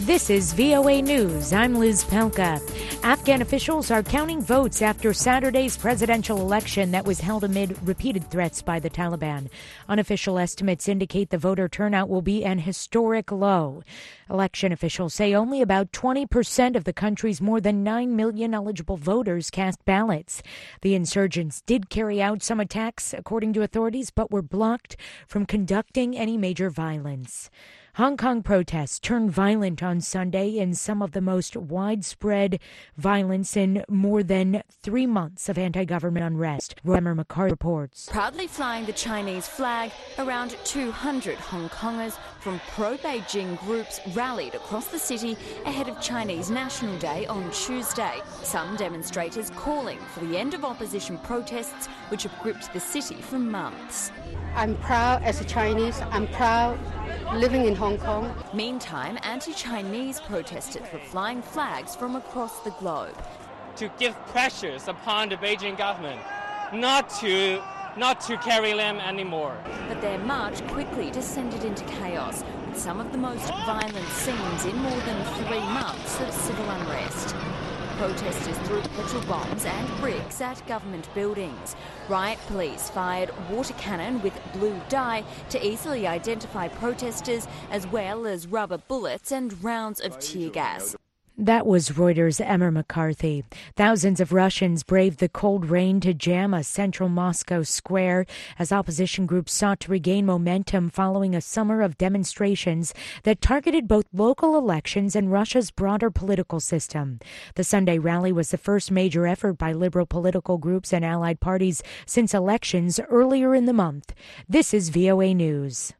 This is VOA News. I'm Liz Pelka. Afghan officials are counting votes after Saturday's presidential election that was held amid repeated threats by the Taliban. Unofficial estimates indicate the voter turnout will be an historic low. Election officials say only about 20% of the country's more than 9 million eligible voters cast ballots. The insurgents did carry out some attacks, according to authorities, but were blocked from conducting any major violence. Hong Kong protests turned violent on Sunday in some of the most widespread violence in more than 3 months of anti-government unrest. Emma McCarthy reports. Proudly flying the Chinese flag, around 200 Hong Kongers from pro-Beijing groups rallied across the city ahead of Chinese National Day on Tuesday. Some demonstrators calling for the end of opposition protests which have gripped the city for months. I'm proud as a Chinese. I'm proud living in Hong Kong. Meantime, anti-Chinese protesters were flying flags from across the globe. To give pressures upon the Beijing government not to carry them anymore. But their march quickly descended into chaos, with some of the most violent scenes in more than 3 months of civil unrest. Protesters threw petrol bombs and bricks at government buildings. Riot police fired water cannon with blue dye to easily identify protesters, as well as rubber bullets and rounds of tear gas. That was Reuters' Emma McCarthy. Thousands of Russians braved the cold rain to jam a central Moscow square as opposition groups sought to regain momentum following a summer of demonstrations that targeted both local elections and Russia's broader political system. The Sunday rally was the first major effort by liberal political groups and allied parties since elections earlier in the month. This is VOA News.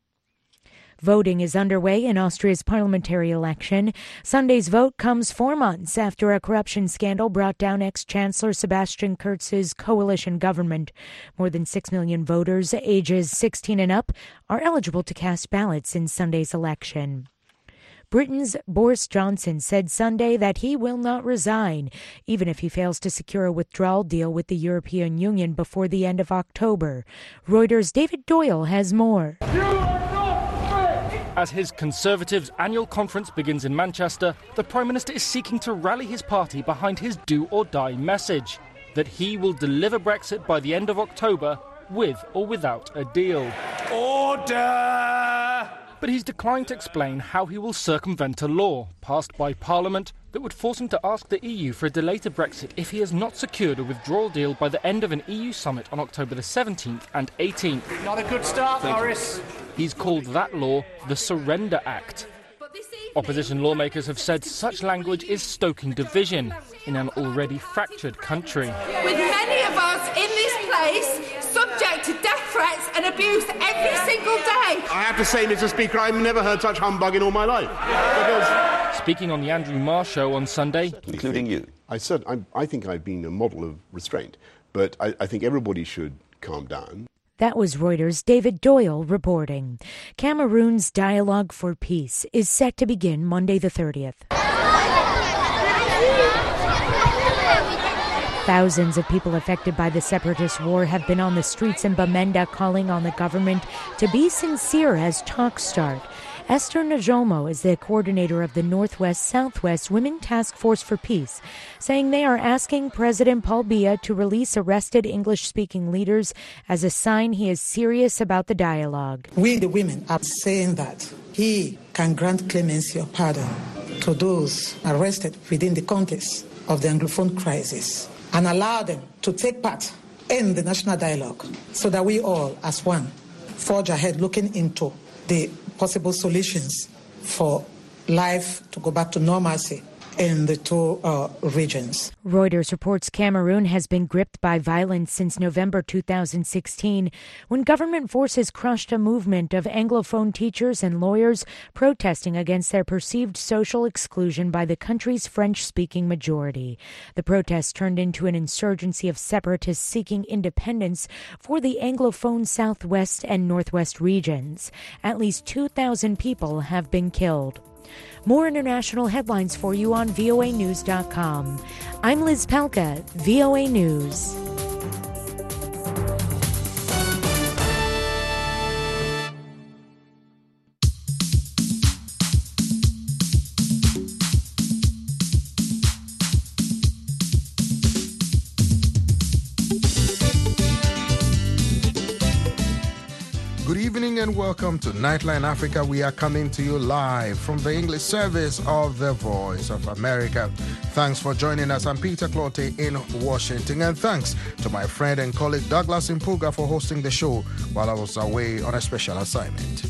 Voting is underway in Austria's parliamentary election. Sunday's vote comes 4 months after a corruption scandal brought down ex-Chancellor Sebastian Kurz's coalition government. More than 6 million voters ages 16 and up are eligible to cast ballots in Sunday's election. Britain's Boris Johnson said Sunday that he will not resign, even if he fails to secure a withdrawal deal with the European Union before the end of October. Reuters' David Doyle has more. As his Conservatives' annual conference begins in Manchester, the Prime Minister is seeking to rally his party behind his do-or-die message, that he will deliver Brexit by the end of October, with or without a deal. Order! But he's declined to explain how he will circumvent a law passed by Parliament that would force him to ask the EU for a delay to Brexit if he has not secured a withdrawal deal by the end of an EU summit on October the 17th and 18th. Not a good start, Boris. He's called that law the Surrender Act. Opposition lawmakers have said such language is stoking division in an already fractured country. With many of us in this place subject to death threats and abuse every single day. I have to say, Mr. Speaker, I've never heard such humbug in all my life. Speaking on the Andrew Marr show on Sunday, including you, I think I've been a model of restraint, but I think everybody should calm down. That was Reuters' David Doyle reporting. Cameroon's Dialogue for Peace is set to begin Monday the 30th. Thousands of people affected by the separatist war have been on the streets in Bamenda calling on the government to be sincere as talks start. Esther Najomo is the coordinator of the Northwest-Southwest Women Task Force for Peace, saying they are asking President Paul Biya to release arrested English-speaking leaders as a sign he is serious about the dialogue. We, the women, are saying that he can grant clemency or pardon to those arrested within the context of the Anglophone crisis and allow them to take part in the national dialogue so that we all, as one, forge ahead looking into the possible solutions for life to go back to normalcy in the two regions. Reuters reports Cameroon has been gripped by violence since November 2016, when government forces crushed a movement of Anglophone teachers and lawyers protesting against their perceived social exclusion by the country's French-speaking majority. The protests turned into an insurgency of separatists seeking independence for the Anglophone Southwest and Northwest regions. At least 2,000 people have been killed. More international headlines for you on voanews.com. I'm Liz Pelka, VOA News. and welcome to Nightline Africa. We are coming to you live from the English service of the Voice of America. Thanks for joining us. I'm Peter Clottey in Washington, and thanks to my friend and colleague Douglas Impuga for hosting the show while I was away on a special assignment.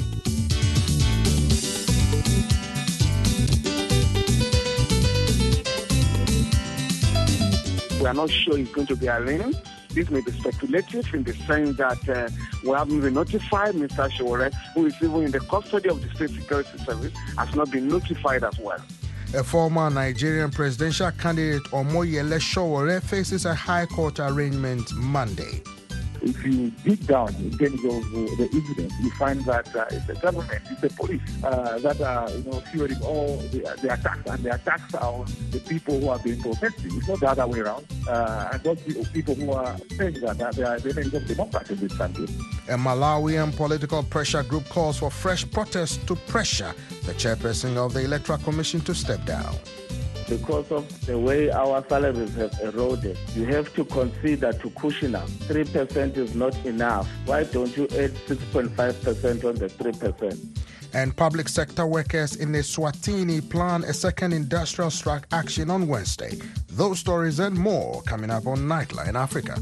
We are not sure it's going to be arraigned. This may be speculative in the sense that we haven't been notified. Mr. Sowore, who is even in the custody of the State Security Service, has not been notified as well. A former Nigerian presidential candidate, Omoyele Sowore, faces a High Court arraignment Monday. If you dig down in terms of the evidence, you find that it's the government, it's the police that are, fueling all the attacks, and the attacks are on the people who are being protested. It's not the other way around. And those people who are saying that they are the enemies of democracy in this country. A Malawian political pressure group calls for fresh protests to pressure the chairperson of the Electoral Commission to step down. Because of the way our salaries have eroded, you have to consider to cushion up. 3% is not enough. Why don't you add 6.5% on the 3%? And public sector workers in Eswatini plan a second industrial strike action on Wednesday. Those stories and more coming up on Nightline Africa.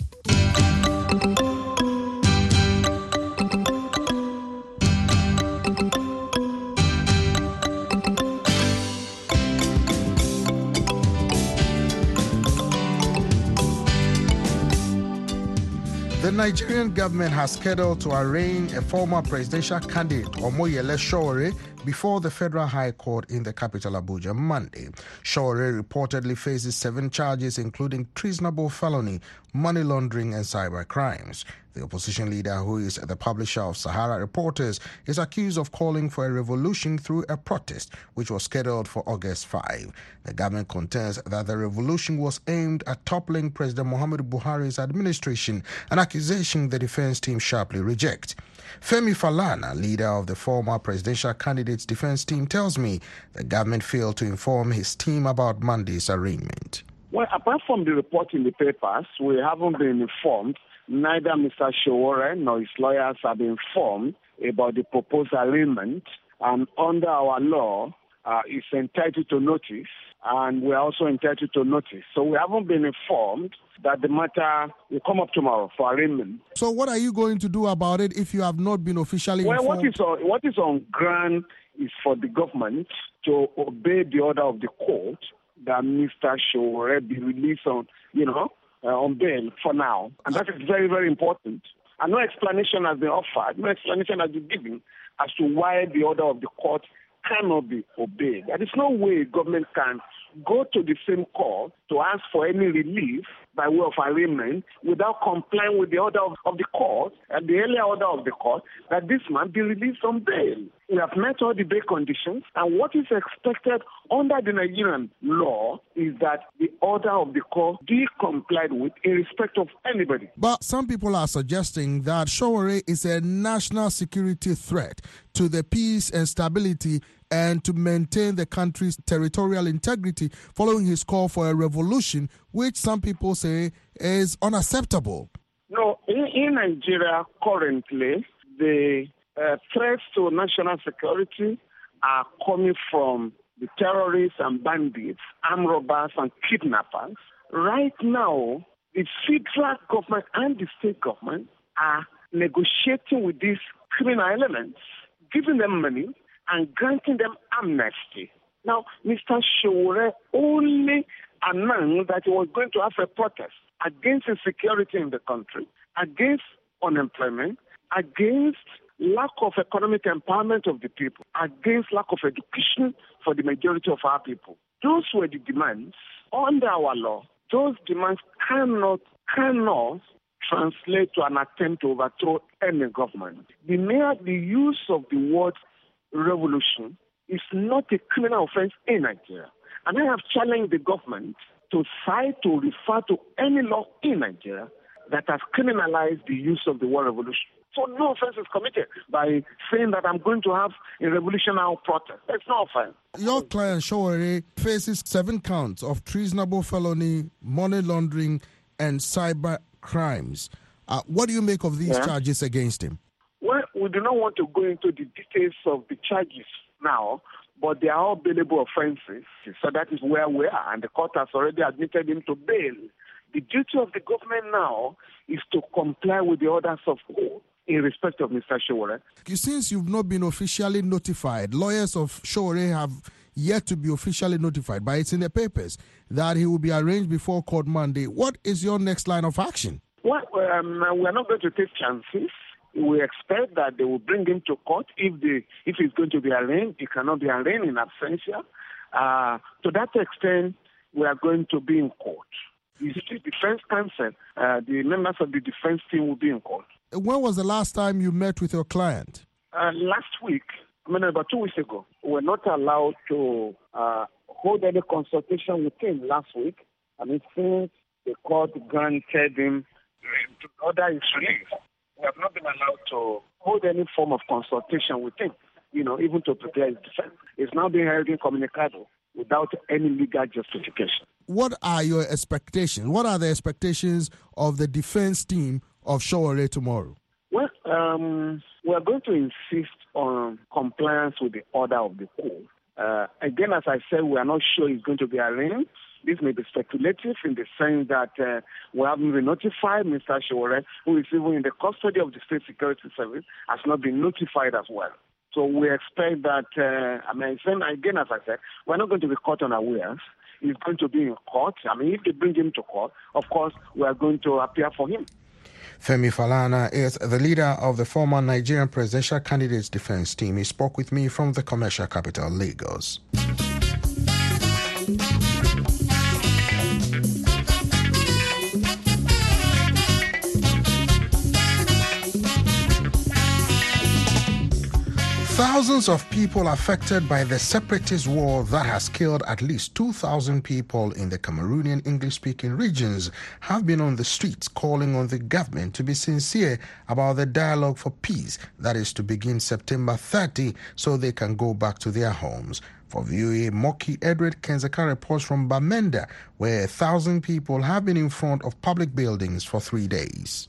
The Nigerian government has scheduled to arraign a former presidential candidate, Omoyele Sowore, before the Federal High Court in the capital Abuja Monday. Sowore reportedly faces 7 charges, including treasonable felony, money laundering, and cyber crimes. The opposition leader, who is the publisher of Sahara Reporters, is accused of calling for a revolution through a protest, which was scheduled for August 5. The government contends that the revolution was aimed at toppling President Muhammadu Buhari's administration, an accusation the defense team sharply reject. Femi Falana, leader of the former presidential candidate's defense team, tells me the government failed to inform his team about Monday's arraignment. Well, apart from the report in the papers, we haven't been informed. Neither Mr. Sowore nor his lawyers have been informed about the proposed arraignment. And under our law, is entitled to notice, and we're also entitled to notice. So we haven't been informed that the matter will come up tomorrow for arraignment. So what are you going to do about it if you have not been officially informed? Well, what is on ground is for the government to obey the order of the court that Mr. Sowore be released on bail for now. And that is very, very important. And no explanation has been offered, no explanation has been given as to why the order of the court cannot be obeyed. There is no way government can go to the same court to ask for any relief by way of arraignment without complying with the order of the court, and the earlier order of the court, that this man be released on bail. We have met all the bail conditions, and what is expected under the Nigerian law is that the order of the court be complied with in respect of anybody. But some people are suggesting that Sowore is a national security threat to the peace and stability and to maintain the country's territorial integrity following his call for a revolution, which some people say is unacceptable. No, in Nigeria currently, the threats to national security are coming from the terrorists and bandits, armed robbers and kidnappers. Right now, the federal government and the state government are negotiating with these criminal elements, giving them money and granting them amnesty. Now, Mr. Sowore only announced that he was going to have a protest against insecurity in the country, against unemployment, against lack of economic empowerment of the people, against lack of education for the majority of our people. Those were the demands. Under our law, those demands cannot translate to an attempt to overthrow any government. The use of the word revolution is not a criminal offense in Nigeria. And I have challenged the government to refer to any law in Nigeria that has criminalized the use of the word revolution. So no offense is committed by saying that I'm going to have a revolutionary protest. That's no offense. Your client, Sowore, faces 7 counts of treasonable felony, money laundering, and cyber crimes. What do you make of these charges against him? Well, We do not want to go into the details of the charges now, but they are all bailable offenses. So that is where we are, and the court has already admitted him to bail. The duty of the government now is to comply with the orders of court in respect of Mr. Sowore. Since you've not been officially notified, lawyers of Sowore have yet to be officially notified, but it's in the papers that he will be arraigned before court Monday. What is your next line of action? Well, we're not going to take chances. We expect that they will bring him to court. If he's going to be arraigned, he cannot be arraigned in absentia. To that extent, we are going to be in court. The defense counsel, the members of the defense team will be in court. When was the last time you met with your client? Last week, about 2 weeks ago. We were not allowed to hold any consultation with him last week. Since the court granted him to order his release, we have not been allowed to hold any form of consultation with him, even to prepare his defense. It's now being held incommunicado without any legal justification. What are your expectations? What are the expectations of the defense team of Sowore tomorrow? Well, we are going to insist on compliance with the order of the court. Again, as I said, we are not sure he's going to be arraigned. This may be speculative in the sense that we haven't been notified. Mr. Sowore, who is even in the custody of the State Security Service, has not been notified as well. So we expect that, again, as I said, we're not going to be caught unawares. He's going to be in court. If they bring him to court, of course, we are going to appear for him. Femi Falana is the leader of the former Nigerian presidential candidate's defense team. He spoke with me from the commercial capital, Lagos. Thousands of people affected by the separatist war that has killed at least 2,000 people in the Cameroonian English-speaking regions have been on the streets calling on the government to be sincere about the dialogue for peace that is to begin September 30 so they can go back to their homes. For VOA, Moki Edward Kenzeka reports from Bamenda, where 1,000 people have been in front of public buildings for 3 days.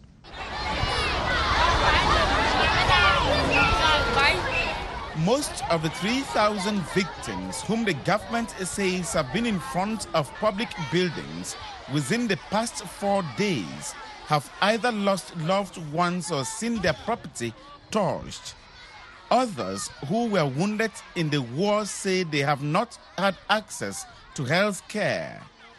Most of the 3,000 victims whom the government says have been in front of public buildings within the past 4 days have either lost loved ones or seen their property torched. Others who were wounded in the war say they have not had access to health care.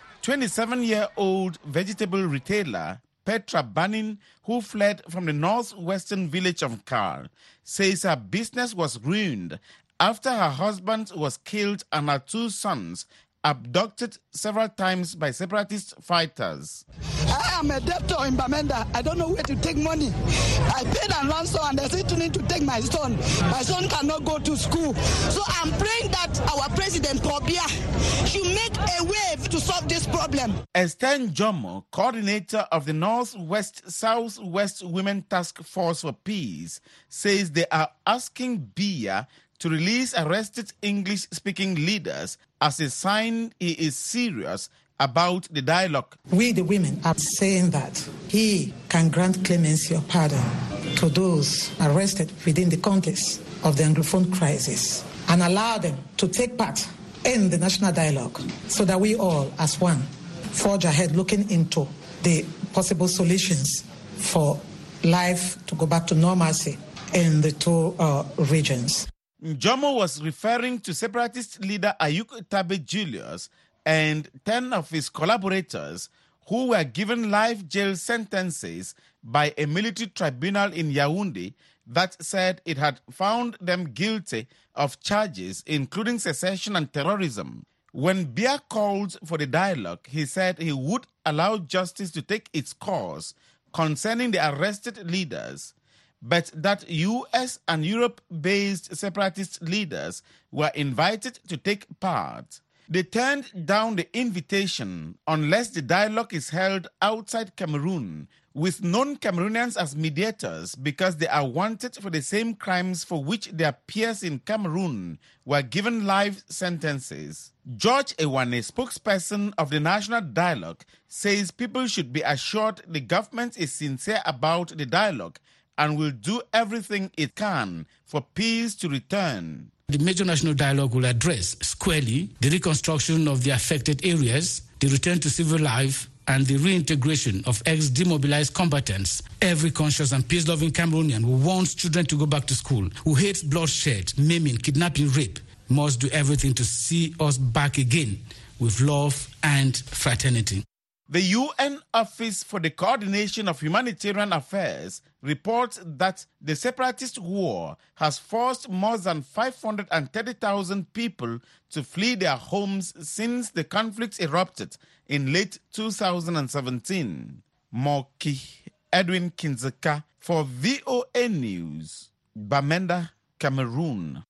27-year-old vegetable retailer Petra Banin, who fled from the northwestern village of Kar, says her business was ruined after her husband was killed and her 2 sons abducted several times by separatist fighters. I am a debtor in Bamenda. I don't know where to take money. I paid a ransom and they said to me to take my son. My son cannot go to school. So I'm praying that our president, Pobia, should make a way to solve this problem. Esther Njomo, coordinator of the Northwest-Southwest Women Task Force for Peace, says they are asking BIA to release arrested English-speaking leaders as a sign he is serious about the dialogue. We, the women, are saying that he can grant clemency or pardon to those arrested within the context of the Anglophone crisis and allow them to take part in the national dialogue so that we all, as one, forge ahead looking into the possible solutions for life to go back to normalcy in the 2 regions. Njomo was referring to separatist leader Ayuk Tabe Julius and 10 of his collaborators who were given life jail sentences by a military tribunal in Yaoundé that said it had found them guilty of charges including secession and terrorism. When Biya called for the dialogue, he said he would allow justice to take its course concerning the arrested leaders, but that US and Europe-based separatist leaders were invited to take part. They turned down the invitation unless the dialogue is held outside Cameroon with non-Cameroonians as mediators because they are wanted for the same crimes for which their peers in Cameroon were given life sentences. George Ewane, spokesperson of the National Dialogue, says people should be assured the government is sincere about the dialogue and will do everything it can for peace to return. The major national dialogue will address squarely the reconstruction of the affected areas, the return to civil life, and the reintegration of ex-demobilized combatants. Every conscious and peace-loving Cameroonian who wants children to go back to school, who hates bloodshed, maiming, kidnapping, rape, must do everything to see us back again with love and fraternity. The UN Office for the Coordination of Humanitarian Affairs reports that the separatist war has forced more than 530,000 people to flee their homes since the conflict erupted in late 2017. Moki Edwin Kinzeka for VOA News, Bamenda, Cameroon.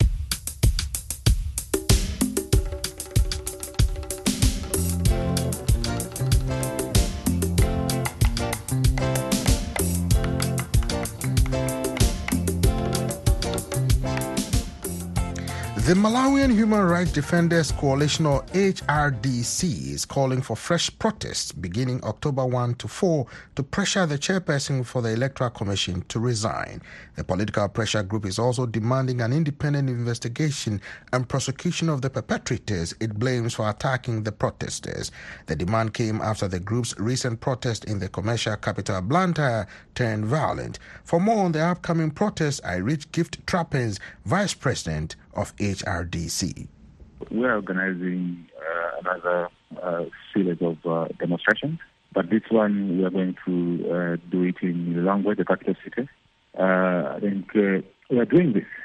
The Malawian Human Rights Defenders Coalition, or HRDC, is calling for fresh protests beginning October 1 to 4 to pressure the chairperson for the Electoral Commission to resign. The political pressure group is also demanding an independent investigation and prosecution of the perpetrators it blames for attacking the protesters. The demand came after the group's recent protest in the commercial capital Blantyre turned violent. For more on the upcoming protests, I reached Gift Trappens, Vice President of HRDC. We are organizing another series of demonstrations, but this one we are going to do it in Lilongwe, the capital city. I think we are doing this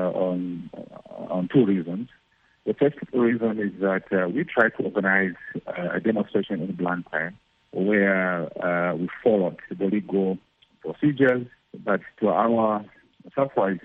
on two reasons. The first reason is that we try to organize a demonstration in Blantyre where we followed the legal procedures, but to our surprise,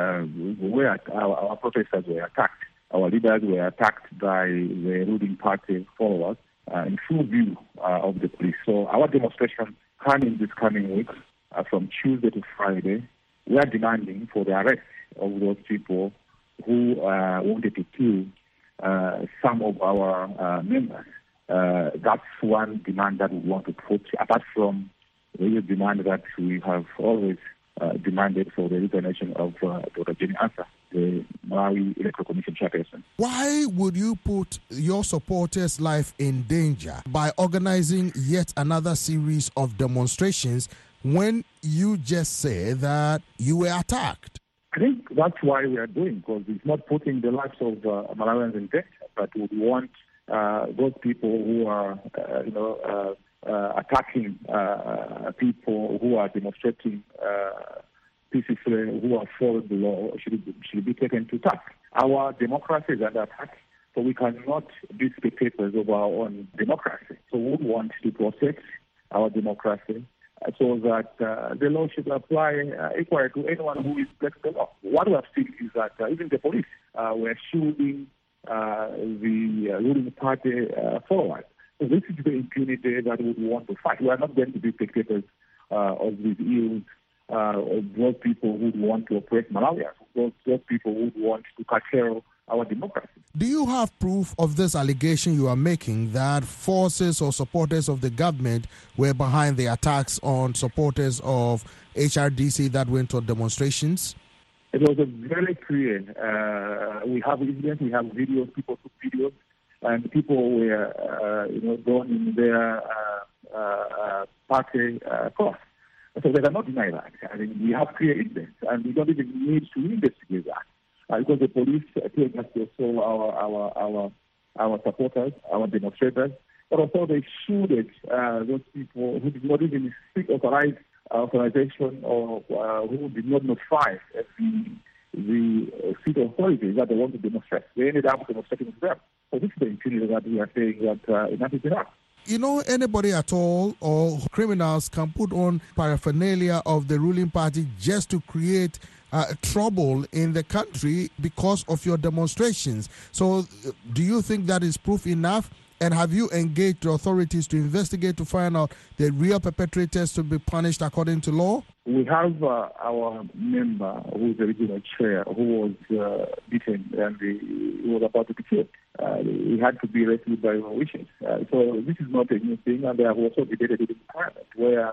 our protesters were attacked. Our leaders were attacked by the ruling party followers in full view of the police. So our demonstration coming this coming week, from Tuesday to Friday, we are demanding for the arrest of those people who wanted to kill some of our members. That's one demand that we want to put, apart from the demand that we have always demanded for the resignation of Dr. Jenny Ansah, the Malawi Electoral Commission chairperson. Why would you put your supporters' life in danger by organizing yet another series of demonstrations when you just say that you were attacked? I think that's why we are doing, because it's not putting the lives of Malawians in danger, but we want those people who are, attacking people who are demonstrating peacefully, who are following the law, should be taken to task. Our democracy is under attack, so we cannot be spectators of our own democracy. So we want to protect our democracy so that the law should apply equally to anyone who is breaking the law. What we have seen is that even the police were shooting the ruling party followers. So this is the impunity that we want to fight. We are not going to be spectators of these ills, of those people who want to oppress Malawians, those people who want to curtail our democracy. Do you have proof of this allegation you are making that forces or supporters of the government were behind the attacks on supporters of HRDC that went on demonstrations? It was very clear. We have evidence, we have videos, people took videos, and people were, going in their party cause. So they cannot deny that. I mean, we have clear evidence, and we don't even need to investigate that. Because the police told us to assault our supporters, our demonstrators, but also they shooted those people who did not even seek authorization or who did not notify the city authorities that they want to demonstrate. They ended up demonstrating with them. So this is the impunity that we are saying that enough is enough. Anybody at all or criminals can put on paraphernalia of the ruling party just to create trouble in the country because of your demonstrations. So do you think that is proof enough? And have you engaged the authorities to investigate to find out the real perpetrators to be punished according to law? We have our member, who is the regional chair, who was beaten and he was about to be killed. He had to be rescued by our wishes. So this is not a new thing, and there have also debated in Parliament where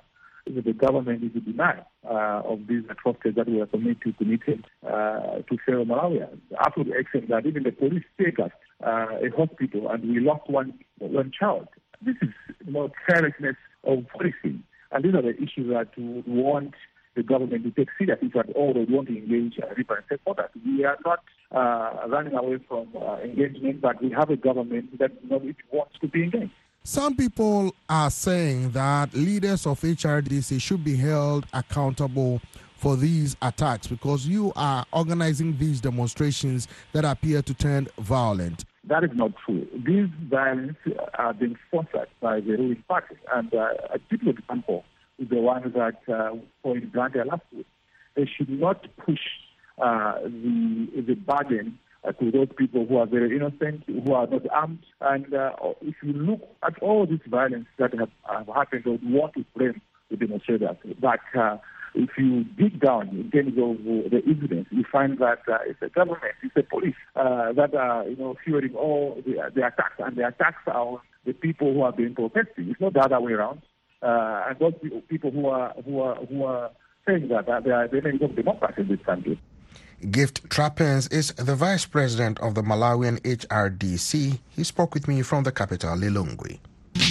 the government is denied of these atrocities that were committed to fellow Malawians. After the extent that even the police take us a hospital and we lost one child. This is carelessness of policing. And these are the issues that we want the government to take seriously, if at all they want to engage River and say for that. We are not running away from engagement, but we have a government that wants to be engaged. Some people are saying that leaders of HRDC should be held accountable for these attacks because you are organizing these demonstrations that appear to turn violent. That is not true. These violence are being sponsored by the ruling party. And a typical example is the one that point granted last week. They should not push the burden to those people who are very innocent, who are not armed. And if you look at all this violence that have happened, they would want to blame the demonstrators. But if you dig down in terms of the evidence, you find that it's the government, it's the police that are fueling all the attacks. And the attacks are on the people who are being protesting. It's not the other way around. And those people who are saying that they are the enemies of democracy in this country. Gift Trappens is the vice president of the Malawian HRDC. He spoke with me from the capital, Lilongwe.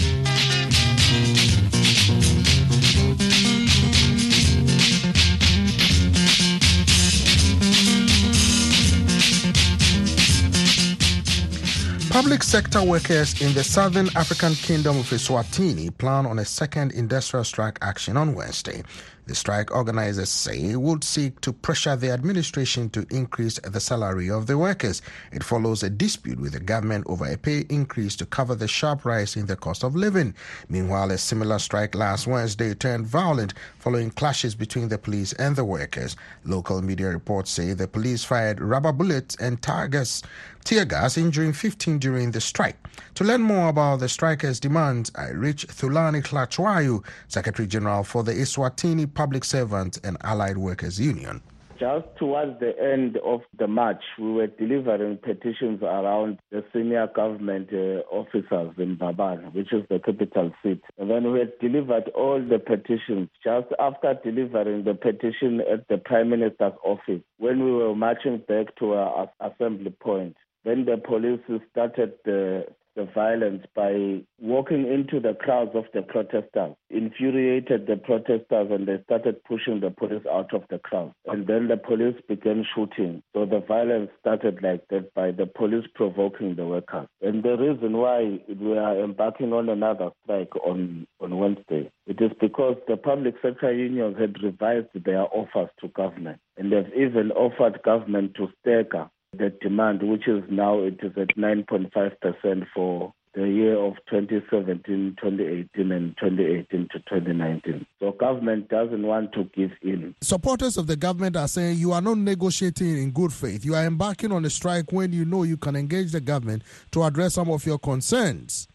Public sector workers in the Southern African Kingdom of Eswatini plan on a second industrial strike action on Wednesday. The strike organizers say would seek to pressure the administration to increase the salary of the workers. It follows a dispute with the government over a pay increase to cover the sharp rise in the cost of living. Meanwhile, a similar strike last Wednesday turned violent following clashes between the police and the workers. Local media reports say the police fired rubber bullets and tear gas, injuring 15 during the strike. To learn more about the strikers' demands, I reached Thulani Hlachwayu, Secretary General for the Eswatini Public Servants and Allied Workers Union. Just towards the end of the march, we were delivering petitions around the senior government officers in Baban, which is the capital seat. And then we had delivered all the petitions. Just after delivering the petition at the Prime Minister's office, when we were marching back to our assembly point, then the police started the violence by walking into the crowds of the protesters, infuriated the protesters, and they started pushing the police out of the crowd. And then the police began shooting. So the violence started like that by the police provoking the workers. And the reason why we are embarking on another strike on Wednesday, it is because the public sector unions had revised their offers to government. And they've even offered government to stagger the demand, which is now it is at 9.5% for the year of 2017, 2018, and 2018 to 2019. So government doesn't want to give in. Supporters of the government are saying you are not negotiating in good faith. You are embarking on a strike when you know you can engage the government to address some of your concerns.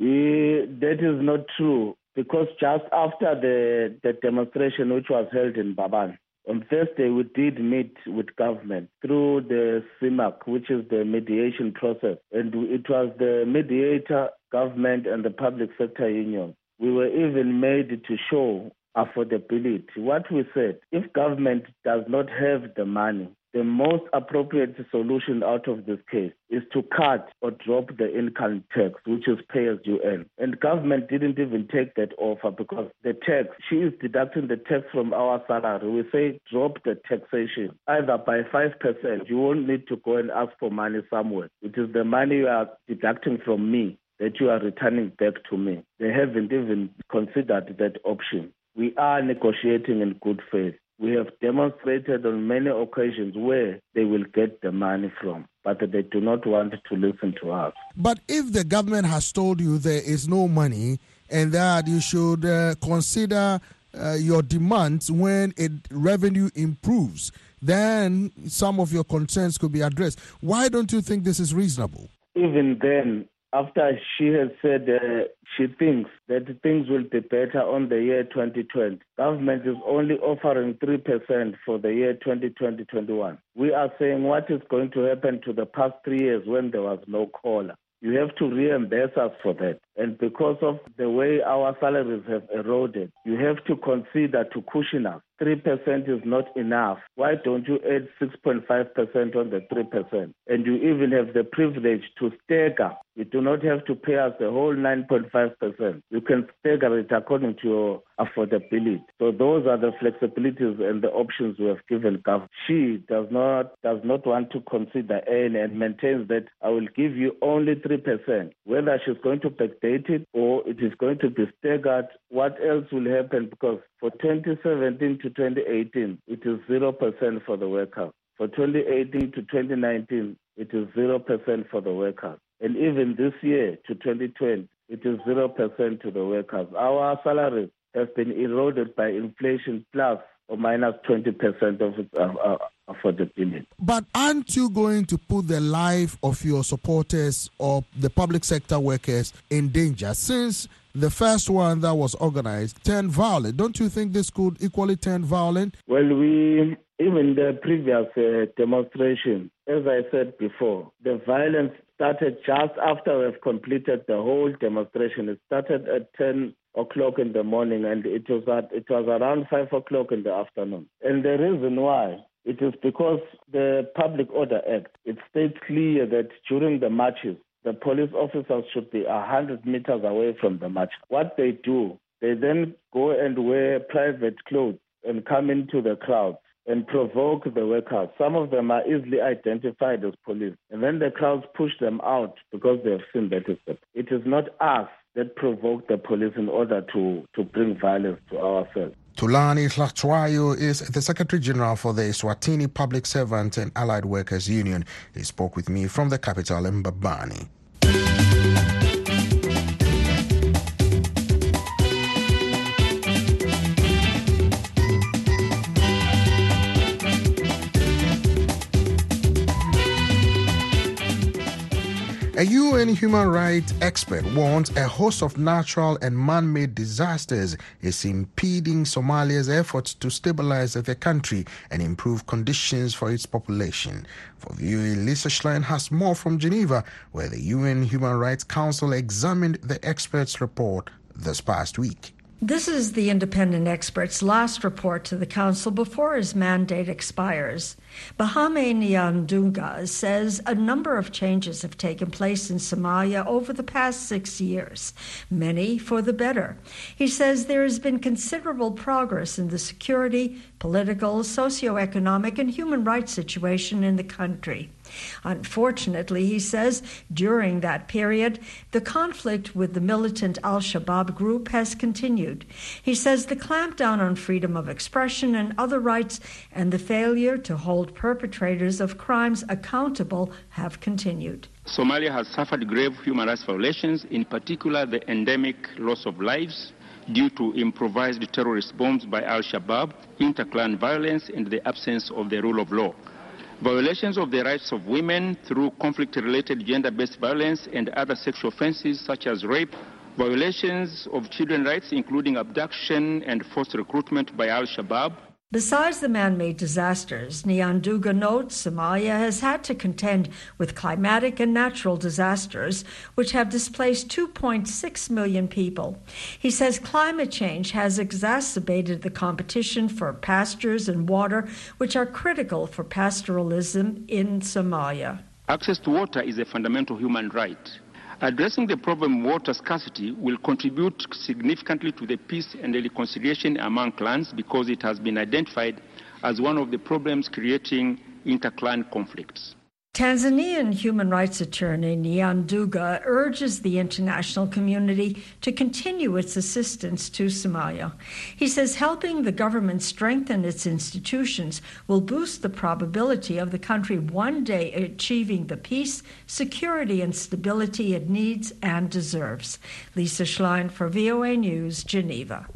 That is not true, because just after the demonstration which was held in Baban, on Thursday, we did meet with government through the CIMAC, which is the mediation process. And it was the mediator, government, and the public sector union. We were even made to show affordability. What we said, if government does not have the money, the most appropriate solution out of this case is to cut or drop the income tax, which is pay as you earn. And government didn't even take that offer because the tax, she is deducting the tax from our salary. We say drop the taxation either by 5%. You won't need to go and ask for money somewhere. It is the money you are deducting from me that you are returning back to me. They haven't even considered that option. We are negotiating in good faith. We have demonstrated on many occasions where they will get the money from, but they do not want to listen to us. But if the government has told you there is no money and that you should consider your demands when revenue improves, then some of your concerns could be addressed. Why don't you think this is reasonable? Even then, after she has said she thinks that things will be better on the year 2020. Government is only offering 3% for the year 2020-21. We are saying what is going to happen to the past 3 years when there was no COLA. You have to reimburse us for that. And because of the way our salaries have eroded, you have to consider to cushion us. 3% is not enough. Why don't you add 6.5% on the 3%? And you even have the privilege to stagger. You do not have to pay us the whole 9.5%. You can stagger it according to your affordability. So those are the flexibilities and the options we have given government. She does not want to consider any and maintains that I will give you only 3%. Whether she's going to backdate it or it is going to be staggered, what else will happen? Because for 2017 to 2018, it is 0% for the workers. For 2018 to 2019, it is 0% for the workers. And even this year to 2020, it is 0% to the workers. Our salaries have been eroded by inflation plus or minus 20% of its affordability. But aren't you going to put the life of your supporters or the public sector workers in danger since the first one that was organized turned violent? Don't you think this could equally turn violent? Well, even the previous demonstration, as I said before, the violence started just after we've completed the whole demonstration. It started at 10 o'clock in the morning and it was around 5 o'clock in the afternoon. And the reason why, it is because the Public Order Act, it states clear that during the marches, the police officers should be 100 meters away from the march. What they do, they then go and wear private clothes and come into the crowd and provoke the workers. Some of them are easily identified as police. And then the crowds push them out because they have seen that it is not us that provoke the police in order to bring violence to ourselves. Thulani Hlatshwayo is the Secretary General for the Eswatini Public Servant and Allied Workers Union. He spoke with me from the capital in Mbabane. A UN human rights expert warns a host of natural and man-made disasters is impeding Somalia's efforts to stabilize the country and improve conditions for its population. For viewing, Lisa Schlein has more from Geneva, where the UN Human Rights Council examined the expert's report this past week. This is the independent expert's last report to the Council before his mandate expires. Bahame Nyandunga says a number of changes have taken place in Somalia over the past 6 years, many for the better. He says there has been considerable progress in the security, political, socioeconomic, and human rights situation in the country. Unfortunately, he says, during that period, the conflict with the militant Al-Shabaab group has continued. He says the clampdown on freedom of expression and other rights and the failure to hold perpetrators of crimes accountable have continued. Somalia has suffered grave human rights violations, in particular the endemic loss of lives due to improvised terrorist bombs by Al-Shabaab, interclan violence, and the absence of the rule of law. Violations of the rights of women through conflict-related gender-based violence and other sexual offenses such as rape, violations of children's rights including abduction and forced recruitment by Al-Shabaab. Besides the man-made disasters, Nyandunga notes Somalia has had to contend with climatic and natural disasters, which have displaced 2.6 million people. He says climate change has exacerbated the competition for pastures and water, which are critical for pastoralism in Somalia. Access to water is a fundamental human right. Addressing the problem of water scarcity will contribute significantly to the peace and the reconciliation among clans because it has been identified as one of the problems creating interclan conflicts. Tanzanian human rights attorney Nyandunga urges the international community to continue its assistance to Somalia. He says helping the government strengthen its institutions will boost the probability of the country one day achieving the peace, security, and stability it needs and deserves. Lisa Schlein for VOA News, Geneva.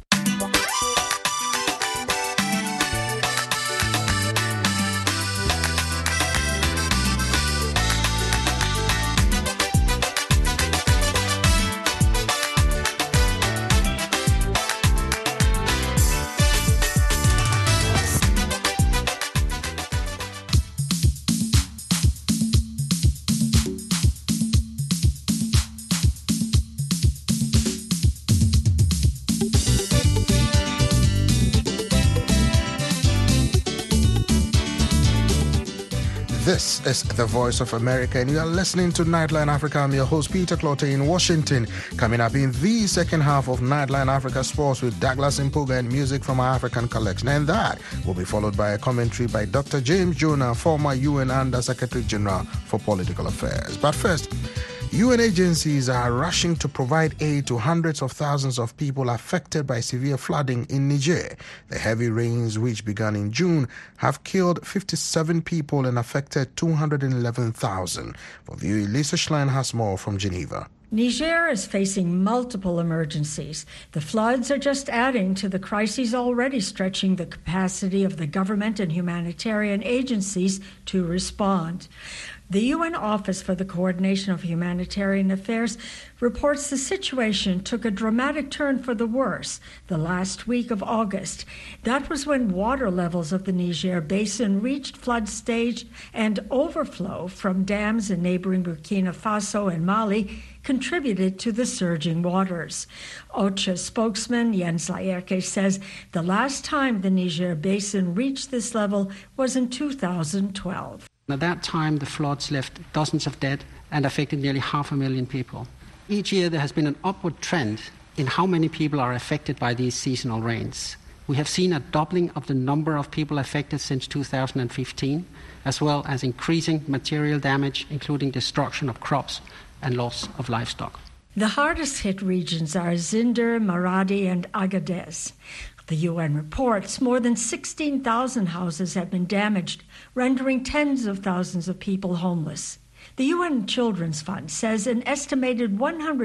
This is the Voice of America, and you are listening to Nightline Africa. I'm your host, Peter Clottey in Washington. Coming up in the second half of Nightline Africa Sports with Douglas Mpuga and music from our African collection. And that will be followed by a commentary by Dr. James Jonah, former UN Under Secretary General for Political Affairs. But first, UN agencies are rushing to provide aid to hundreds of thousands of people affected by severe flooding in Niger. The heavy rains, which began in June, have killed 57 people and affected 211,000. For VOA, Lisa Schlein has more from Geneva. Niger is facing multiple emergencies. The floods are just adding to the crises already stretching the capacity of the government and humanitarian agencies to respond. The UN Office for the Coordination of Humanitarian Affairs reports the situation took a dramatic turn for the worse the last week of August. That was when water levels of the Niger Basin reached flood stage, and overflow from dams in neighboring Burkina Faso and Mali contributed to the surging waters. OCHA spokesman Jens Laerke says the last time the Niger Basin reached this level was in 2012. At that time, the floods left dozens of dead and affected nearly 500,000 people. Each year, there has been an upward trend in how many people are affected by these seasonal rains. We have seen a doubling of the number of people affected since 2015, as well as increasing material damage, including destruction of crops and loss of livestock. The hardest hit regions are Zinder, Maradi, and Agadez. The UN reports more than 16,000 houses have been damaged, rendering tens of thousands of people homeless. The UN Children's Fund says an estimated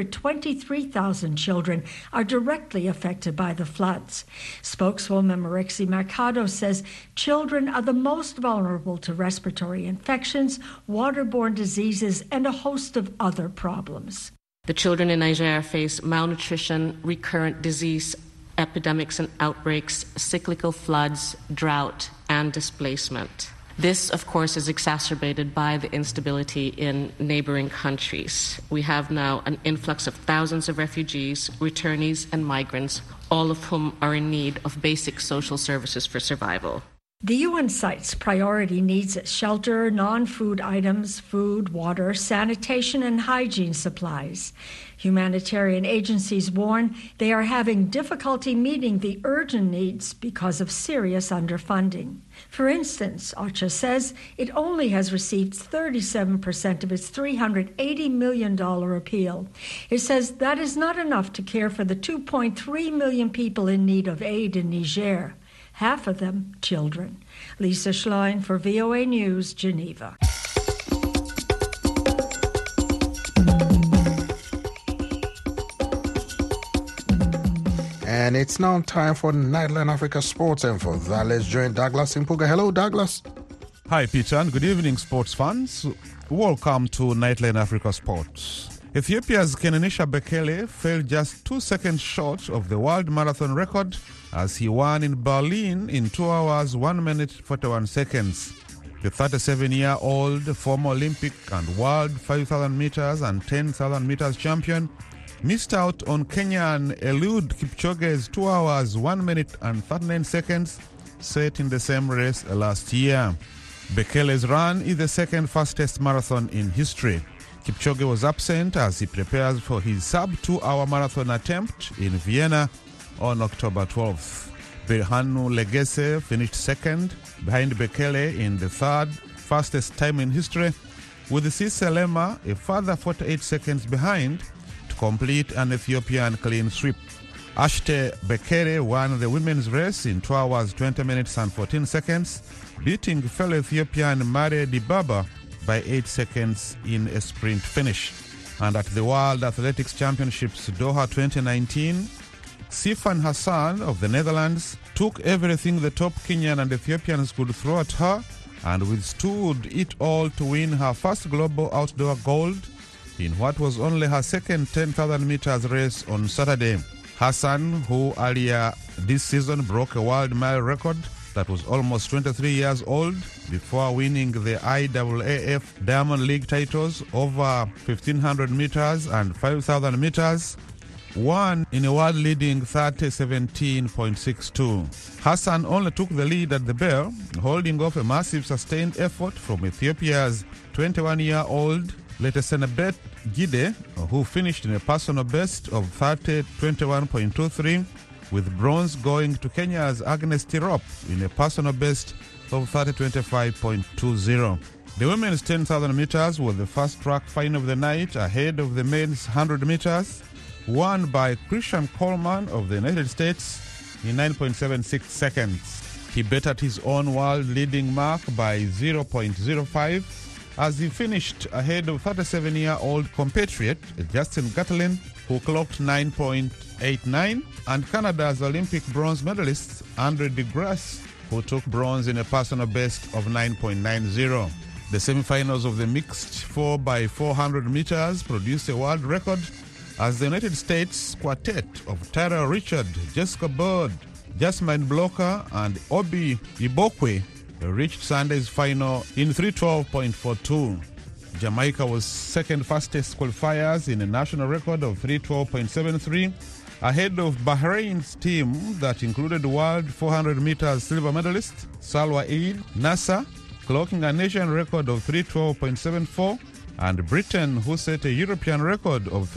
123,000 children are directly affected by the floods. Spokeswoman Marixi Mercado says children are the most vulnerable to respiratory infections, waterborne diseases, and a host of other problems. The children in Niger face malnutrition, recurrent disease, epidemics and outbreaks, cyclical floods, drought, and displacement. This, of course, is exacerbated by the instability in neighboring countries. We have now an influx of thousands of refugees, returnees, and migrants, all of whom are in need of basic social services for survival. The UN cites priority needs as shelter, non-food items, food, water, sanitation, and hygiene supplies. Humanitarian agencies warn they are having difficulty meeting the urgent needs because of serious underfunding. For instance, OCHA says it only has received 37% of its $380 million appeal. It says that is not enough to care for the 2.3 million people in need of aid in Niger. Half of them children. Lisa Schlein for VOA News, Geneva. And it's now time for Nightline Africa Sports, and for that, let's join Douglas Mpuga. Hello, Douglas. Hi, Peter, and good evening, sports fans. Welcome to Nightline Africa Sports. Ethiopia's Kenenisa Bekele fell just 2 seconds short of the world marathon record as he won in Berlin in 2 hours, 1 minute, 41 seconds. The 37-year-old former Olympic and world 5,000 meters and 10,000 meters champion missed out on Kenyan Eliud Kipchoge's 2 hours, 1 minute and 39 seconds set in the same race last year. Bekele's run is the second fastest marathon in history. Kipchoge was absent as he prepares for his sub-2-hour marathon attempt in Vienna on October 12th. Berhanu Legese finished second behind Bekele in the third fastest time in history, with Sise Lema a further 48 seconds behind to complete an Ethiopian clean sweep. Ashte Bekele won the women's race in 2 hours, 20 minutes and 14 seconds, beating fellow Ethiopian Mare Dibaba by 8 seconds in a sprint finish. And at the World Athletics Championships Doha 2019, Sifan Hassan of the Netherlands took everything the top Kenyan and Ethiopians could throw at her and withstood it all to win her first global outdoor gold in what was only her second 10,000 meters race on Saturday. Hassan, who earlier this season broke a world mile record that was almost 23 years old before winning the IAAF Diamond League titles over 1,500 meters and 5,000 meters, won in a world-leading 30-17.62. Hassan only took the lead at the bell, holding off a massive sustained effort from Ethiopia's 21-year-old Letesenebet Gide, who finished in a personal best of 30-21.23, with bronze going to Kenya's Agnes Tirop in a personal best of 30-25.20. The women's 10,000 meters was the first track final of the night, ahead of the men's 100 meters, won by Christian Coleman of the United States in 9.76 seconds. He bettered his own world-leading mark by 0.05 as he finished ahead of 37-year-old compatriot Justin Gatlin, who clocked 9.89, and Canada's Olympic bronze medalist Andre DeGrasse, who took bronze in a personal best of 9.90. The semifinals of the mixed 4x400 meters produced a world record as the United States quartet of Tyra Richard, Jessica Bird, Jasmine Blocker, and Obi Ibokwe reached Sunday's final in 3:12.42. Jamaica was second fastest qualifiers in a national record of 3:12.73, ahead of Bahrain's team that included world 400 meters silver medalist Salwa Eid Nasser, clocking a nation record of 3:12.74, and Britain, who set a European record of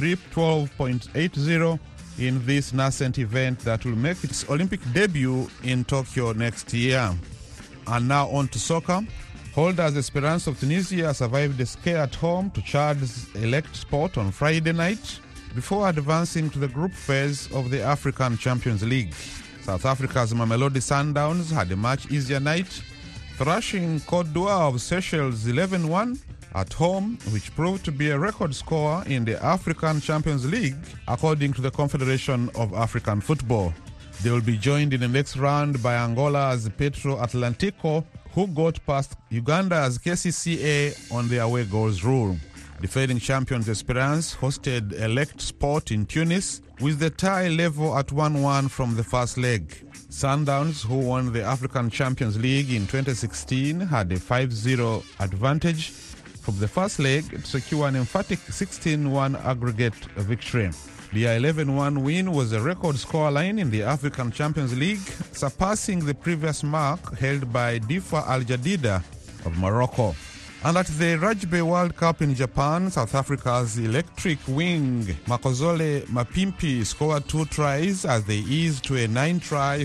3:12.80 in this nascent event that will make its Olympic debut in Tokyo next year. And now on to soccer. Holders Esperance of Tunisia survived a scare at home to Chad's Elect Sport on Friday night before advancing to the group phase of the African Champions League. South Africa's Mamelodi Sundowns had a much easier night, thrashing Côte d'Ivoire of Seychelles 11-1 at home, which proved to be a record score in the African Champions League, according to the Confederation of African Football. They will be joined in the next round by Angola's Petro Atlantico, who got past Uganda's KCCA on the away goals rule. Defending champions Esperance hosted Elect Sport in Tunis with the tie level at 1-1 from the first leg. Sundowns, who won the African Champions League in 2016, had a 5-0 advantage from the first leg to secure an emphatic 16-1 aggregate victory. The 11-1 win was a record scoreline in the African Champions League, surpassing the previous mark held by Difa Al Jadida of Morocco. And at the Rugby World Cup in Japan, South Africa's electric wing Makozole Mapimpi scored 2 tries as they eased to a 9-try,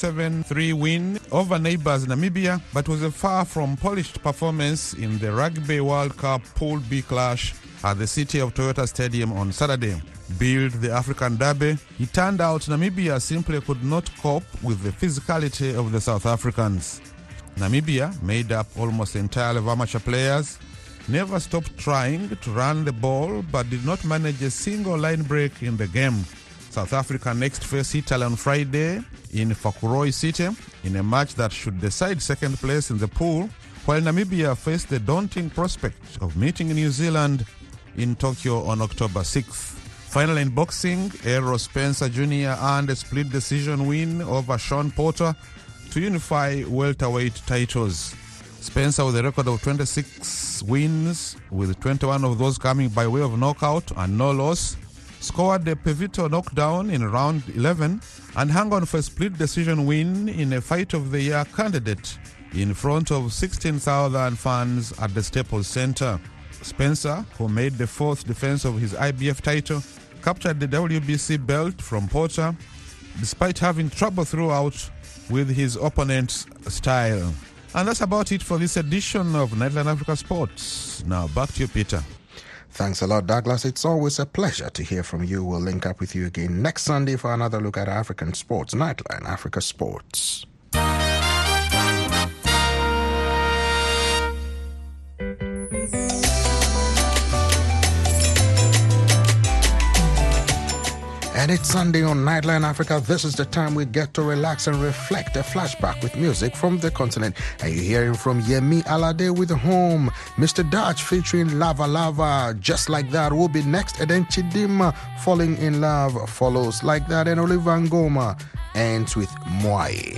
57-3 win over neighbours Namibia, but was a far from polished performance in the Rugby World Cup Pool B clash at the City of Toyota Stadium on Saturday. Billed the African Derby, it turned out Namibia simply could not cope with the physicality of the South Africans. Namibia, made up almost entirely of amateur players, never stopped trying to run the ball but did not manage a single line break in the game. South Africa next face Italy on Friday in Fakuroi City in a match that should decide second place in the pool, while Namibia faced the daunting prospect of meeting New Zealand in Tokyo on October 6th. Finally, in boxing, Errol Spencer Jr. earned a split decision win over Sean Porter to unify welterweight titles. Spencer, with a record of 26 wins, with 21 of those coming by way of knockout and no loss, scored a pivotal knockdown in round 11 and hung on for a split decision win in a Fight of the Year candidate in front of 16,000 fans at the Staples Center. Spencer, who made the fourth defense of his IBF title, captured the WBC belt from Porter despite having trouble throughout with his opponent's style. And that's about it for this edition of Nightline Africa Sports. Now back to you, Peter. Thanks a lot, Douglas. It's always a pleasure to hear from you. We'll link up with you again next Sunday for another look at African sports. Nightline Africa Sports. And it's Sunday on Nightline Africa. This is the time we get to relax and reflect. A flashback with music from the continent. And you're hearing from Yemi Alade with Home. Mr. Dutch featuring Lava Lava. Just Like That will be next. And then Chidima, Falling in Love, follows like that. And Oliver Ngoma ends with Mwai.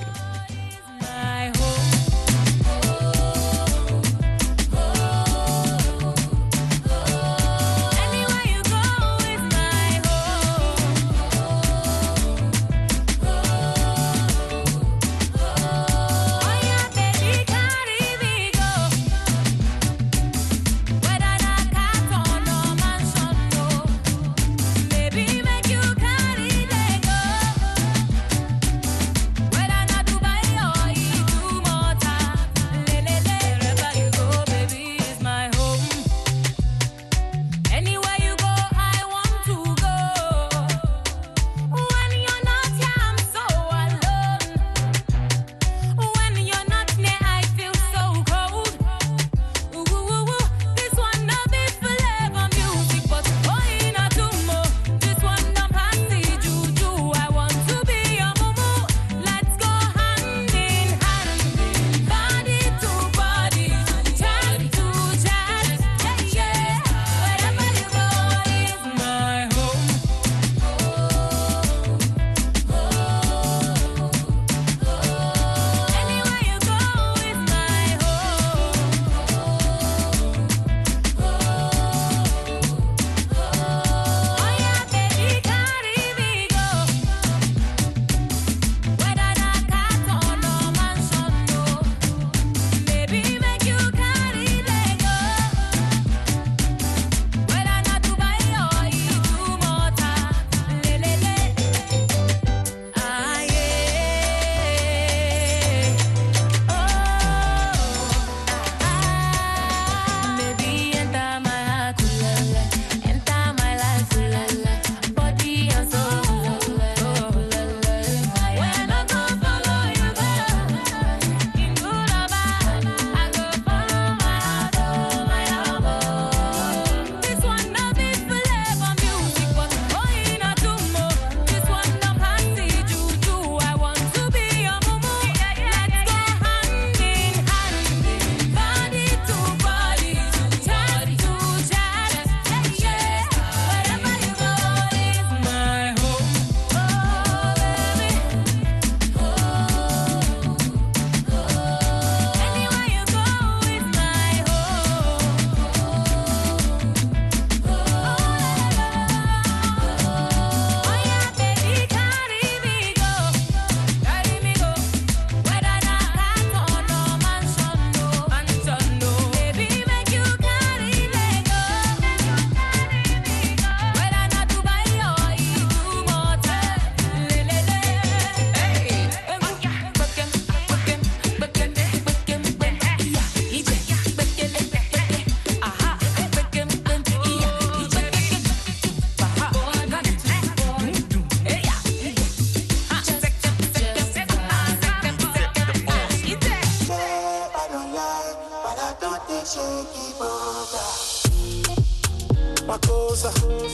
Makosa,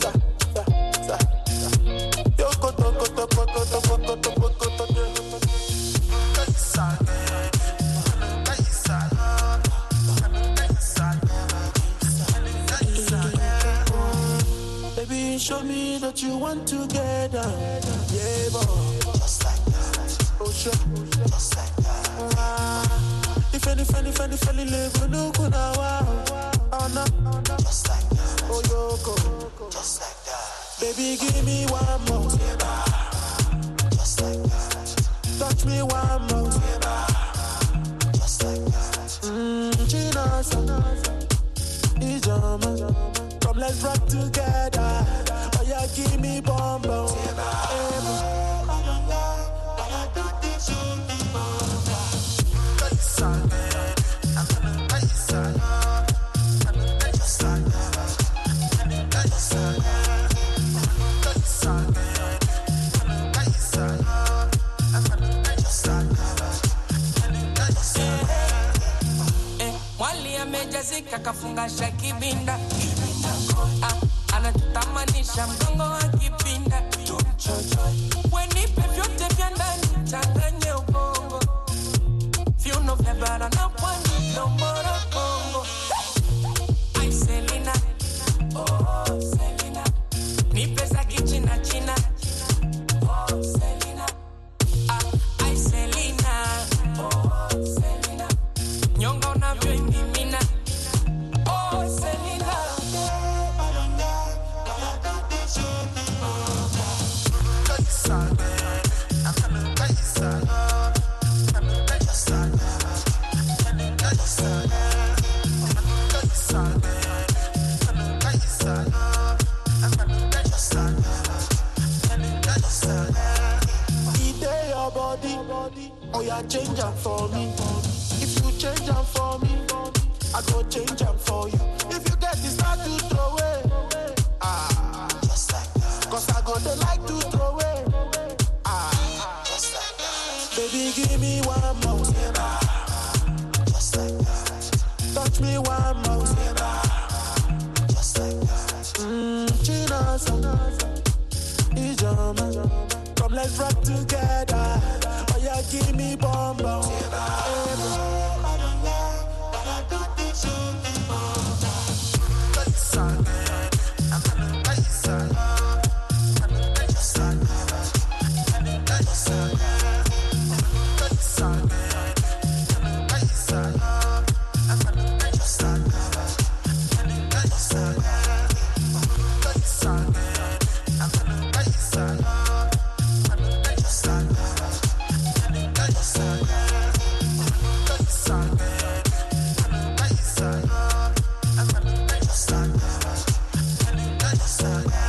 baby, show me that you want together. Yeah, boy. Just like that. Oh, sure. Just like that. If any, live, no, kuna wow. Oh, no. Just like that. Oh, Yoko. Just like that. Baby, give me one more. Just like that. Touch me one more. Just like that. Gina, come let's rock together. Oh yeah, give me bomb bomb. Kafunga shakibinda anatutamanisha mgongo wa kipinda wenipe vyote vya ndani changanye ubongo viuno vya bara na pwani nombora Kongo. Ay Selena, oh Selena, nipe za kichina china, oh Selena. Ay Selena, oh Selena, nyonga unavyoimimina. Oh, yeah, change them for me. If you change them for me, I go change them for you. If you get this, start to throw away. Just like that. Cause I got the like to throw away. Just like that. Baby, give me one more. Just like that. Touch me one more. Just like that. Gina, Ijama, come let's rock together. Give me bomb bomb. Just like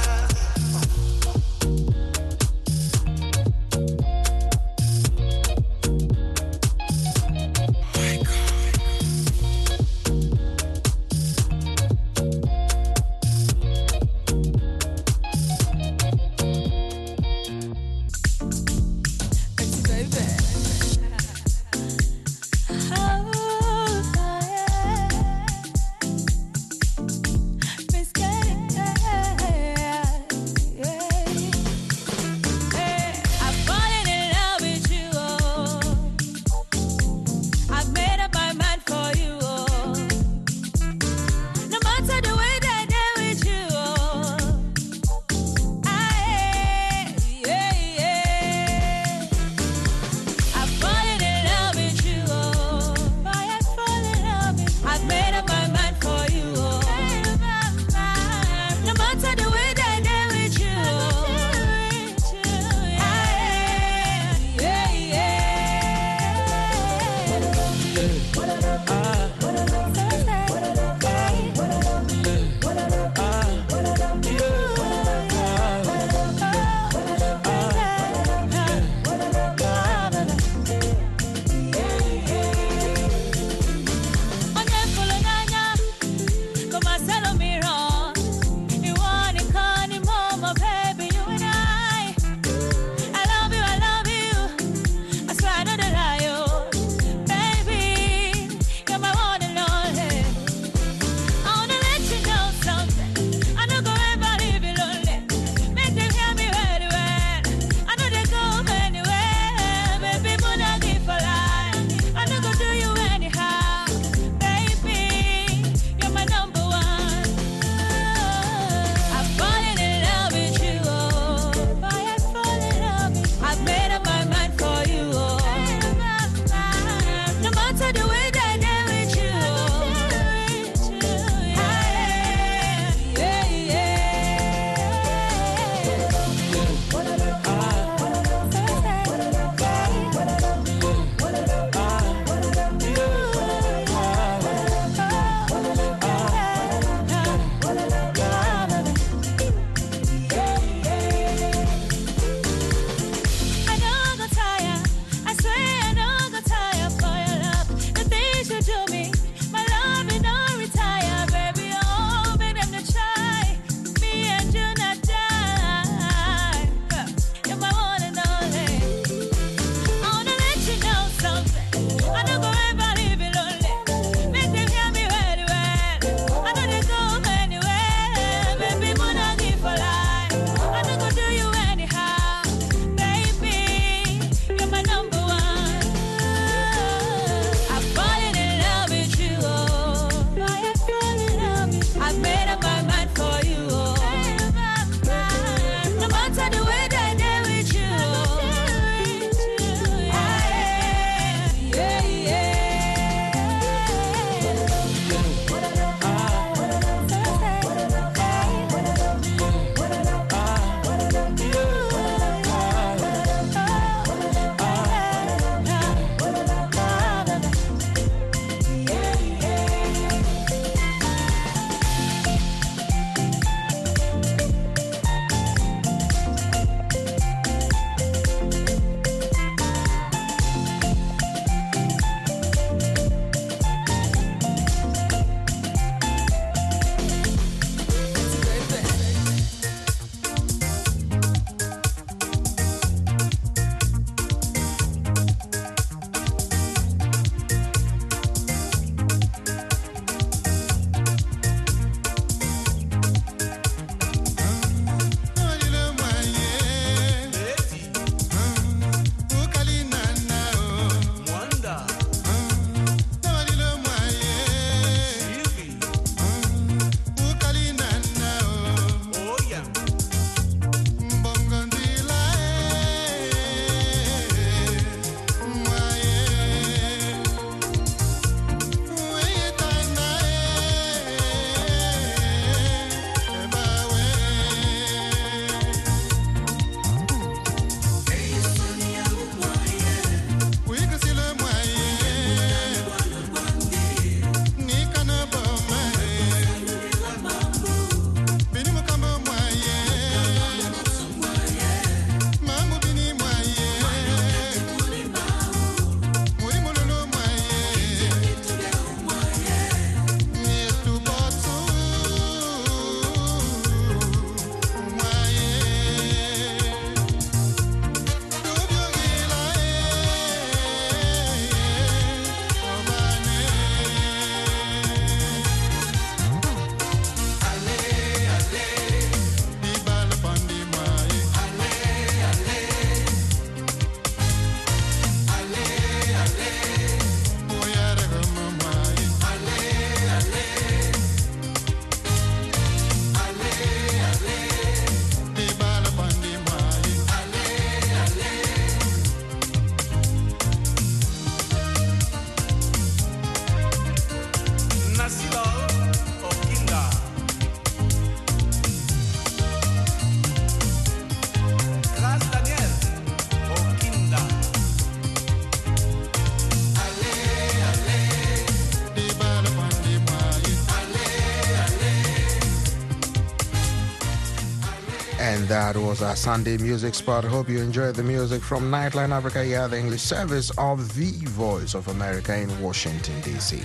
And that was our Sunday music spot. Hope you enjoyed the music from Nightline Africa, here, the English service of the Voice of America in Washington, D.C.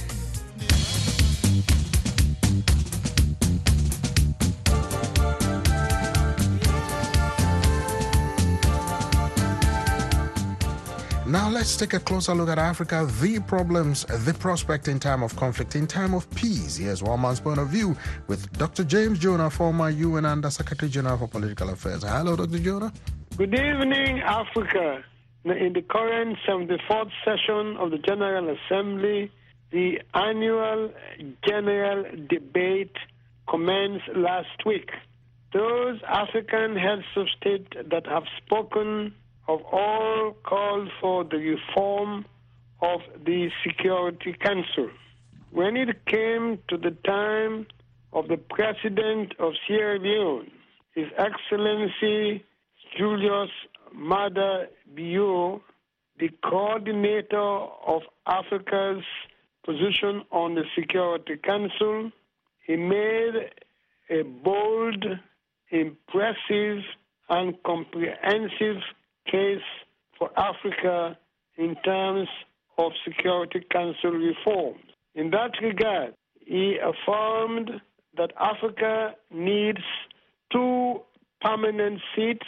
Now let's take a closer look at Africa, the problems, the prospect in time of conflict, in time of peace. Here's one man's point of view with Dr. James Jonah, former UN Under Secretary General for Political Affairs. Hello, Dr. Jonah. Good evening, Africa. In the current 74th session of the General Assembly, the annual general debate commenced last week. Those African heads of state that have spoken of all called for the reform of the Security Council. When it came to the time of the President of Sierra Leone, His Excellency Julius Maada Bio, the coordinator of Africa's position on the Security Council, he made a bold, impressive, and comprehensive case for Africa in terms of Security Council reform. In that regard, he affirmed that Africa needs 2 permanent seats,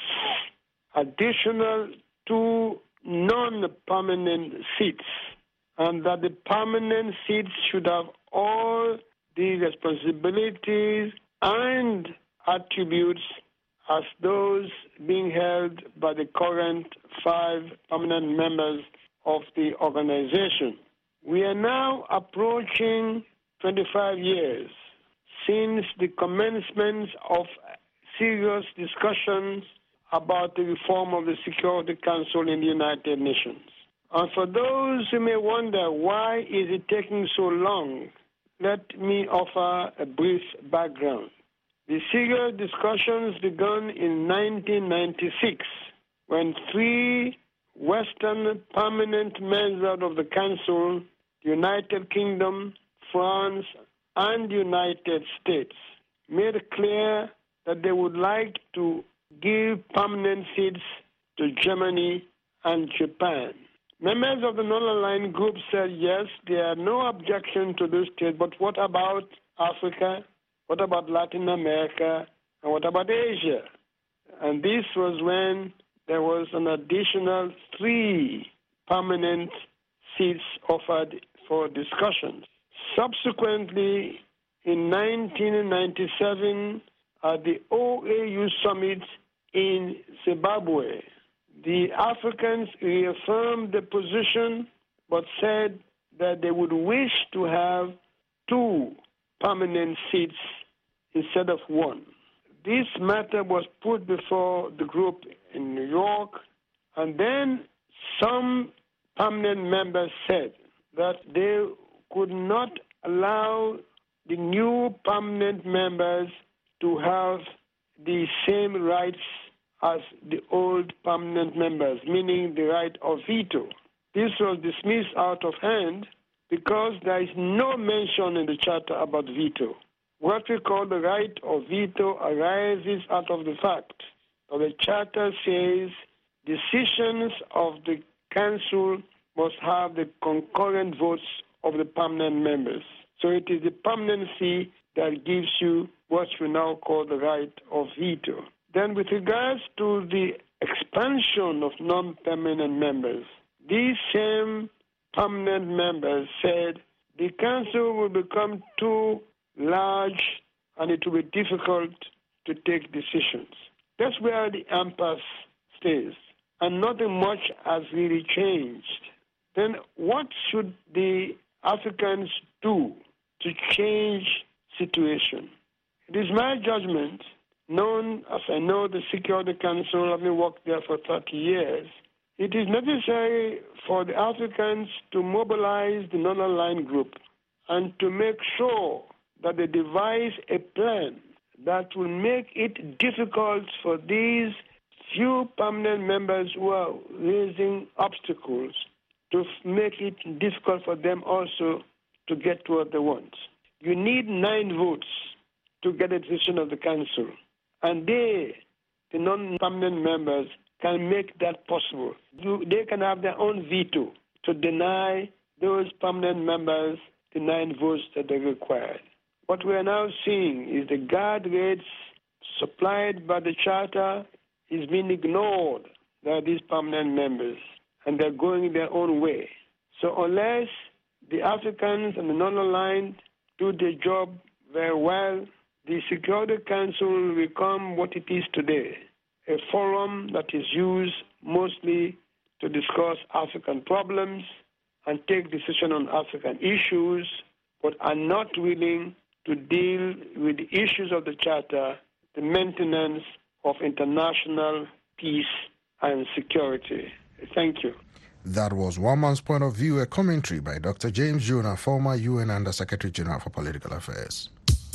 additional 2 non-permanent seats, and that the permanent seats should have all the responsibilities and attributes as those being held by the current 5 permanent members of the organization. We are now approaching 25 years since the commencement of serious discussions about the reform of the Security Council in the United Nations. And for those who may wonder why is it taking so long, let me offer a brief background. The serious discussions began in 1996 when 3 Western permanent members of the Council, the United Kingdom, France, and the United States, made it clear that they would like to give permanent seats to Germany and Japan. Members of the non-aligned group said yes, there are no objection to this state, but what about Africa? What about Latin America? And what about Asia? And this was when there was an additional 3 permanent seats offered for discussions. Subsequently, in 1997, at the OAU summit in Zimbabwe, the Africans reaffirmed the position but said that they would wish to have 2 permanent seats instead of 1. This matter was put before the group in New York, and then some permanent members said that they could not allow the new permanent members to have the same rights as the old permanent members, meaning the right of veto. This was dismissed out of hand because there is no mention in the Charter about veto. What we call the right of veto arises out of the fact that the Charter says decisions of the Council must have the concurrent votes of the permanent members. So it is the permanency that gives you what we now call the right of veto. Then with regards to the expansion of non-permanent members, these same permanent members said the Council will become too large and it will be difficult to take decisions. That's where the impasse stays, and nothing much has really changed. Then what should the Africans do to change situation? It is my judgment, known as I know the Security Council, having worked there for 30 years, it is necessary for the Africans to mobilize the non-aligned group and to make sure that they devise a plan that will make it difficult for these few permanent members who are raising obstacles to make it difficult for them also to get what they want. You need 9 votes to get a decision of the Council. And they, the non-permanent members, can make that possible. They can have their own veto to deny those permanent members the 9 votes that they required. What we are now seeing is the guardrails supplied by the Charter is being ignored by these permanent members, and they're going their own way. So unless the Africans and the non-aligned do their job very well, the Security Council will become what it is today, a forum that is used mostly to discuss African problems and take decisions on African issues, but are not willing to deal with the issues of the Charter, the maintenance of international peace and security. Thank you. That was One Man's Point of View, a commentary by Dr. James Jonah, former UN Under-Secretary General for Political Affairs.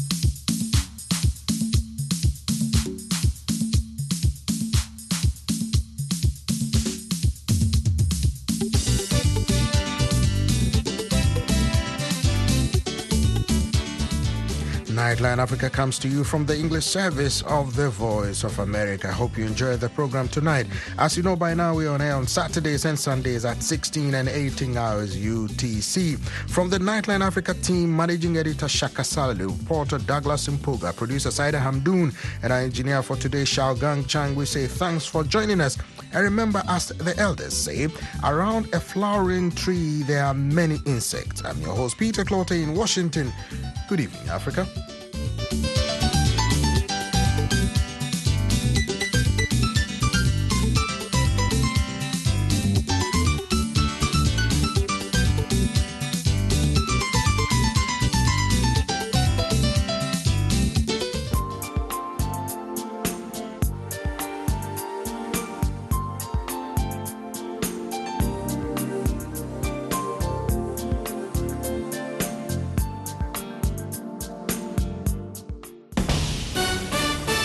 Nightline Africa comes to you from the English service of the Voice of America. I hope you enjoyed the program tonight. As you know by now, we're on air on Saturdays and Sundays at 16 and 18 hours UTC. From the Nightline Africa team, Managing Editor Shaka Saladu, reporter Douglas Mpuga, producer Saida Hamdoon, and our engineer for today, Xiaogang Chang, we say thanks for joining us. And remember, as the elders say, around a flowering tree, there are many insects. I'm your host, Peter Clote in Washington. Good evening, Africa.